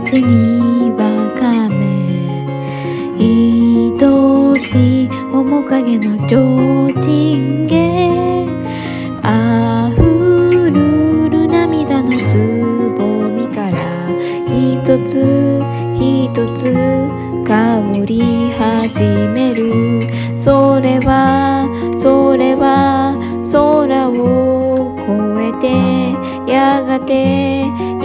ちにわかめ、愛しい面影の提灯へ、あふるる涙のつぼみから一つ一つ香り始める。それは空を越えて、やがて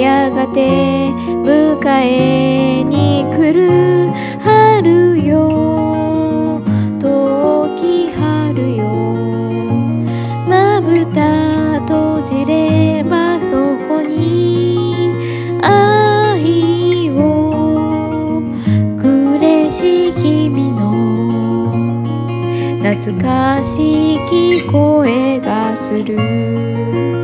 迎えに来る春よ、遠き春よ。まぶた閉じればそこに愛をくれし君の懐かしき声がする。